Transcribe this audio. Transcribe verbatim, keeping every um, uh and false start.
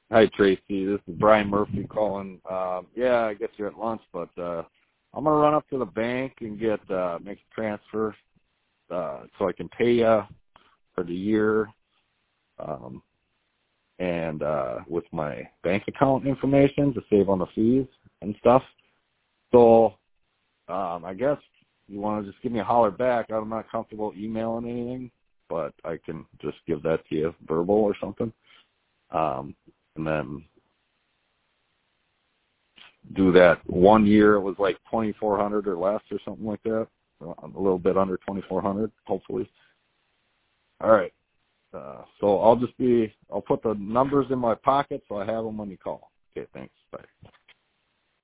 Hi, Tracy. This is Brian Murphy calling. Um, yeah, I guess you're at lunch, but uh, I'm gonna run up to the bank and get uh, make a transfer uh, so I can pay you for the year, um, and uh, with my bank account information to save on the fees and stuff. So um, I guess you want to just give me a holler back. I'm not comfortable emailing anything, but I can just give that to you verbal or something, um, and then do that one year. It was like twenty-four hundred or less or something like that. A little bit under twenty-four hundred, hopefully. All right. Uh, so I'll just be, I'll put the numbers in my pocket so I have them when you call. Okay, thanks. Bye.